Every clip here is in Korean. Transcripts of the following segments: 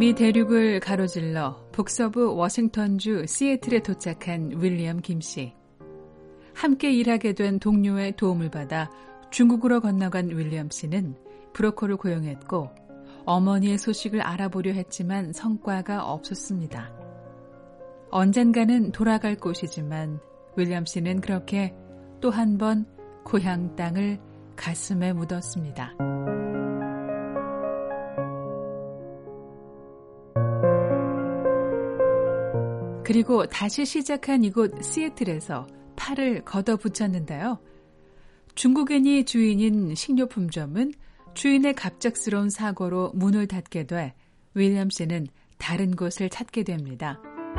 미 대륙을 가로질러 북서부 워싱턴주 시애틀에 도착한 윌리엄 김 씨. 함께 일하게 된 동료의 도움을 받아 중국으로 건너간 윌리엄 씨는 브로커를 고용했고 어머니의 소식을 알아보려 했지만 성과가 없었습니다. 언젠가는 돌아갈 곳이지만 윌리엄 씨는 그렇게 또 한 번 고향 땅을 가슴에 묻었습니다. 그리고 다시 시작한 이곳 시애틀에서 팔을 걷어붙였는데요. 중국인이 주인인 식료품점은 주인의 갑작스러운 사고로 문을 닫게 돼 윌리엄 씨는 다른 곳을 찾게 됩니다.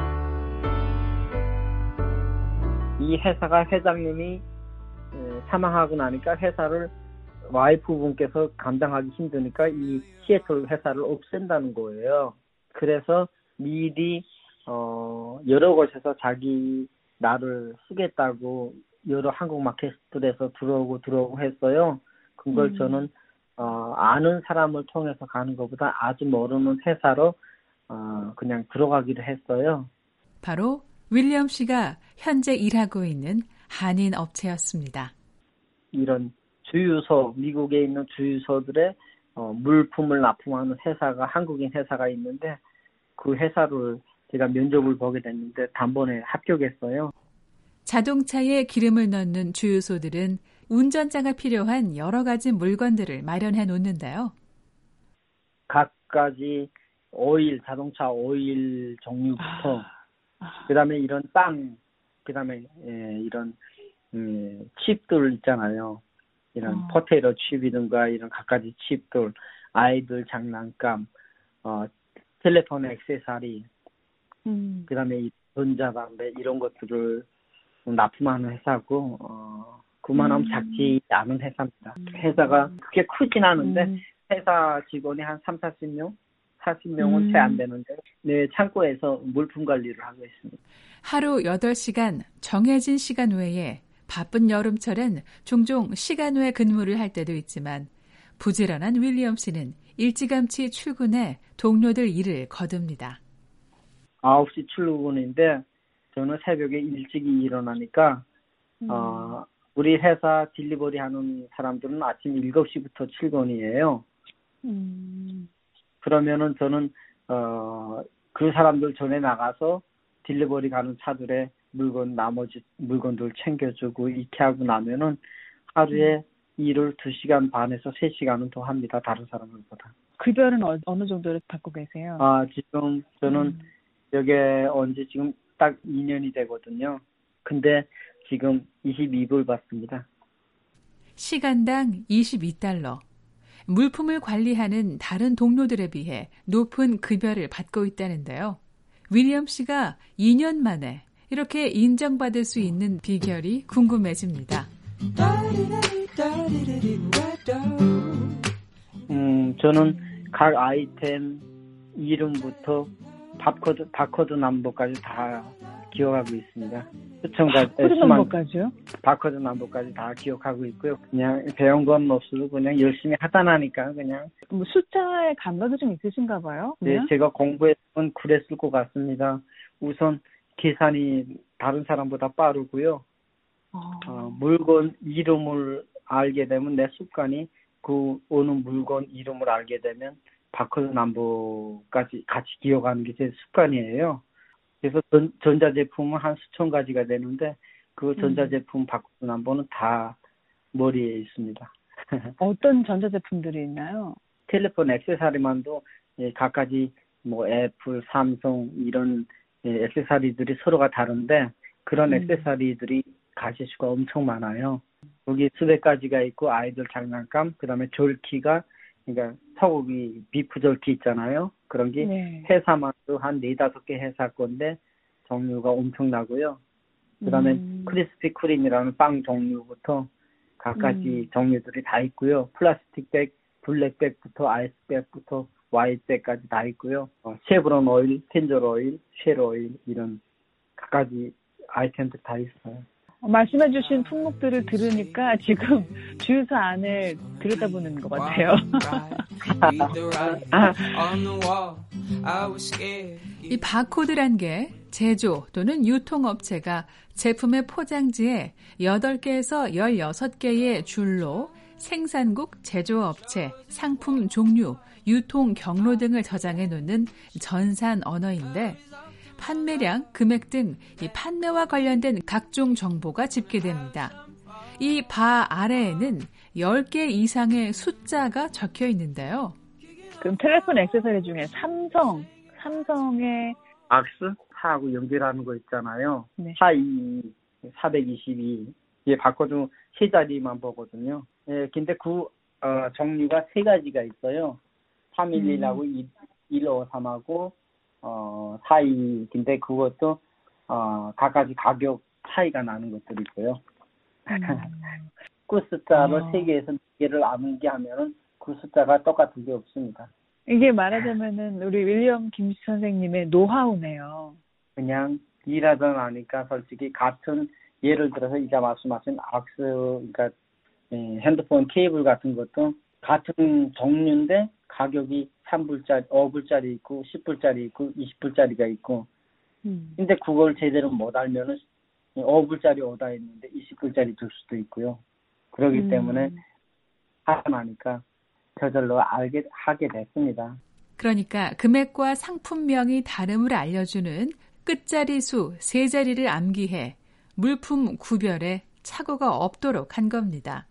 이 회사가 회장님이 사망하고 나니까 회사를 와이프분께서 감당하기 힘드니까 이 시애틀 회사를 없앤다는 거예요. 그래서 미리 여러 곳에서 자기 나를 쓰겠다고 여러 한국 마켓들에서 들어오고 했어요. 그걸 저는 아는 사람을 통해서 가는 것보다 아주 모르는 회사로 그냥 들어가기로 했어요. 바로 윌리엄 씨가 현재 일하고 있는 한인 업체였습니다. 이런 주유소, 미국에 있는 주유소들의 물품을 납품하는 회사가 한국인 회사가 있는데 그 회사를 제가 면접을 보게 됐는데 단번에 합격했어요. 자동차에 기름을 넣는 주유소들은 운전자가 필요한 여러 가지 물건들을 마련해 놓는데요. 각가지 오일, 자동차 오일 종류부터 그다음에 이런 빵, 그다음에 이런 칩들 있잖아요. 이런 포테이토 칩이든가 이런 각가지 칩들, 아이들 장난감, 텔레폰 액세서리, 그다음에 이 전자담배 이런 것들을 납품하는 회사고 그만하면 작지 않은 회사입니다. 회사가 그렇게 크진 않은데 회사 직원이 한 30-40명? 40명은 채 안 되는데 네, 창고에서 물품 관리를 하고 있습니다. 하루 8시간 정해진 시간 외에 바쁜 여름철엔 종종 시간 외 근무를 할 때도 있지만 부지런한 윌리엄 씨는 일찌감치 출근해 동료들 일을 거둡니다. 9시 출근인데 저는 새벽에 일찍 일어나니까 우리 회사 딜리버리 하는 사람들은 아침 7시부터 출근이에요. 그러면은 저는 그 사람들 전에 나가서 딜리버리 가는 차들의 나머지 물건들 챙겨주고 이렇게 하고 나면은 하루에 일을 2시간 반에서 3시간은 더 합니다. 다른 사람들보다. 급여는 어느 정도를 받고 계세요? 지금 저는 여기에 온 지 지금 딱 2년이 되거든요. 근데 지금 22불 받습니다. 시간당 $22. 물품을 관리하는 다른 동료들에 비해 높은 급여를 받고 있다는데요. 윌리엄 씨가 2년 만에 이렇게 인정받을 수 있는 비결이 궁금해집니다. 저는 각 아이템 이름부터 바코드 넘버까지 다 기억하고 있습니다. 바코드 넘버까지요? 바코드 넘버까지 다 기억하고 있고요. 그냥 배운 건 없어도 그냥 열심히 하다 나니까 그냥. 뭐 숫자에 감각이 좀 있으신가 봐요? 그냥? 네, 제가 공부했으면 그랬을 것 같습니다. 우선 계산이 다른 사람보다 빠르고요. 물건 이름을 알게 되면 내 습관이 그 어느 물건 이름을 알게 되면 바코드 넘버까지 같이 기억하는 게 제 습관이에요. 그래서 전자제품은 한 수천 가지가 되는데 그 전자제품 바코드 넘버는 다 머리에 있습니다. 어떤 전자제품들이 있나요? 텔레폰 액세서리만도 각가지 뭐 애플, 삼성 이런 액세서리들이 서로가 다른데 그런 액세서리들이 가지수가 엄청 많아요. 여기 수백 가지가 있고 아이들 장난감, 그다음에 절키가 그러니까 소고기 비프 절키 있잖아요. 그런 게 회사만도 한 4-5개 회사 건데 종류가 엄청나고요. 그다음에 크리스피 크림이라는 빵 종류부터 각가지 종류들이 다 있고요. 플라스틱 백, 블랙백부터 아이스백부터 와이백까지 다 있고요. 쉐브론 오일, 텐저 오일, 쉘 오일 이런 각가지 아이템들 다 있어요. 말씀해주신 품목들을 들으니까 지금 주유소 안을 들여다보는 것 같아요. 이 바코드란 게 제조 또는 유통업체가 제품의 포장지에 8개에서 16개의 줄로 생산국, 제조업체, 상품 종류, 유통 경로 등을 저장해 놓는 전산 언어인데 판매량, 금액 등 이 판매와 관련된 각종 정보가 집계됩니다. 이 바 아래에는 10개 이상의 숫자가 적혀 있는데요. 그럼 텔레폰 액세서리 중에 삼성의 악스하고 연결하는 거 있잖아요. 네. 422. 예, 바코드 세 자리만 보거든요. 예, 근데 종류가 세 가지가 있어요. 311하고 153하고 42. 근데 그것도 각가지 가격 차이가 나는 것들이 있고요. 그 숫자를 3개에서 4개를 나누게 하면은 그 숫자가 똑같은 게 없습니다. 이게 말하자면은 우리 윌리엄 김씨 선생님의 노하우네요. 그냥 일하다 나니까 솔직히 같은 예를 들어서 이제 말씀하신 악스, 그러니까 핸드폰 케이블 같은 것도 같은 종류인데 가격이 3불짜리, 5불짜리 있고 10불짜리 있고 20불짜리가 있고 근데 그걸 제대로 못 알면은 5불짜리 오다 있는데 20불짜리 줄 수도 있고요. 그렇기 때문에 하다 나니까 저절로 하게 됐습니다. 그러니까 금액과 상품명이 다름을 알려주는 끝자리 수 3자리를 암기해 물품 구별에 착오가 없도록 한 겁니다.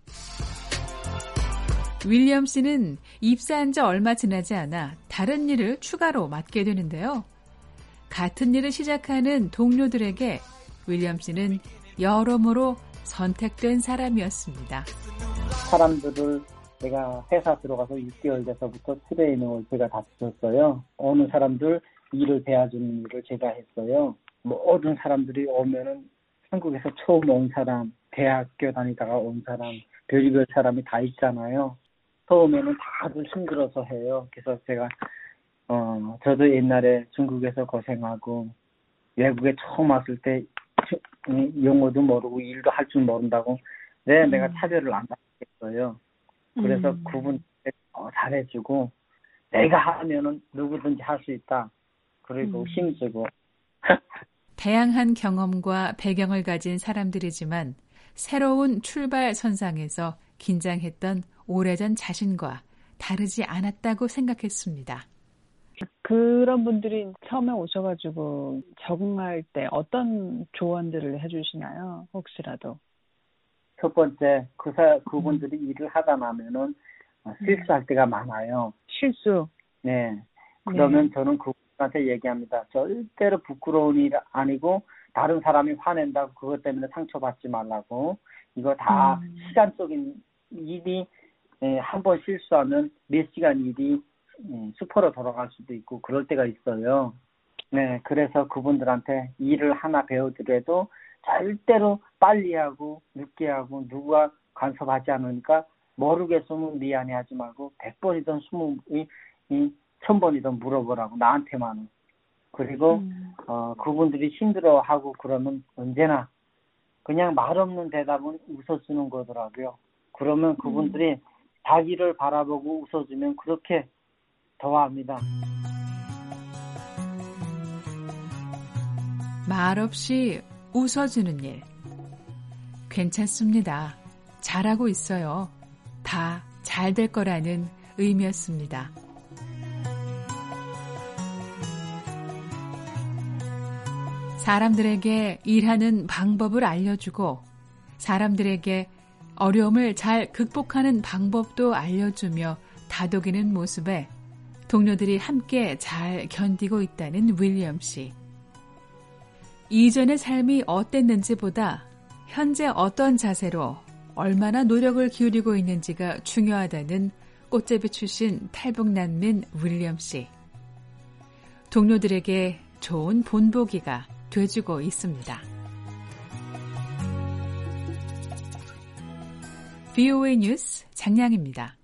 윌리엄 씨는 입사한 지 얼마 지나지 않아 다른 일을 추가로 맡게 되는데요. 같은 일을 시작하는 동료들에게 윌리엄 씨는 여러모로 선택된 사람이었습니다. 사람들을 제가 회사 들어가서 6개월 돼서부터 트레이닝을 제가 다 줬어요. 어느 사람들 일을 배워주는 일을 제가 했어요. 모든 사람들이 오면은 한국에서 처음 온 사람, 대학교 다니다가 온 사람, 별의별 사람이 다 있잖아요. 처음에는 다들 힘들어서 해요. 그래서 제가 저도 옛날에 중국에서 고생하고 외국에 처음 왔을 때 영어도 모르고 일도 할 줄 모른다고 내가 차별을 안 받겠어요. 그래서 그분들 잘해주고 내가 하면은 누구든지 할 수 있다. 그리고 힘주고 다양한 경험과 배경을 가진 사람들이지만 새로운 출발 선상에서 긴장했던 오래전 자신과 다르지 않았다고 생각했습니다. 그런 분들이 처음에 오셔가지고 적응할 때 어떤 조언들을 해주시나요? 혹시라도. 첫 번째, 그분들이 일을 하다 나면은 실수할 때가 많아요. 실수? 네. 그러면 저는 그분한테 얘기합니다. 절대로 부끄러운 일 아니고 다른 사람이 화낸다고 그것 때문에 상처받지 말라고. 이거 다 시간적인 일이 한 번 실수하면 몇 시간 일이 수포로 돌아갈 수도 있고 그럴 때가 있어요. 네, 그래서 그분들한테 일을 하나 배우더라도 절대로 빨리 하고 늦게 하고 누가 간섭하지 않으니까 모르겠으면 미안해하지 말고 100번이든 1000번이든 물어보라고 나한테만. 그리고 그분들이 힘들어하고 그러면 언제나 그냥 말없는 대답은 웃어주는 거더라고요. 그러면 그분들이 자기를 바라보고 웃어주면 그렇게 좋아합니다. 말없이 웃어주는 일. 괜찮습니다. 잘하고 있어요. 다 잘 될 거라는 의미였습니다. 사람들에게 일하는 방법을 알려주고 사람들에게 어려움을 잘 극복하는 방법도 알려주며 다독이는 모습에 동료들이 함께 잘 견디고 있다는 윌리엄 씨. 이전의 삶이 어땠는지보다 현재 어떤 자세로 얼마나 노력을 기울이고 있는지가 중요하다는 꽃제비 출신 탈북난민 윌리엄 씨. 동료들에게 좋은 본보기가 돼주고 있습니다. VOA 뉴스 장량입니다.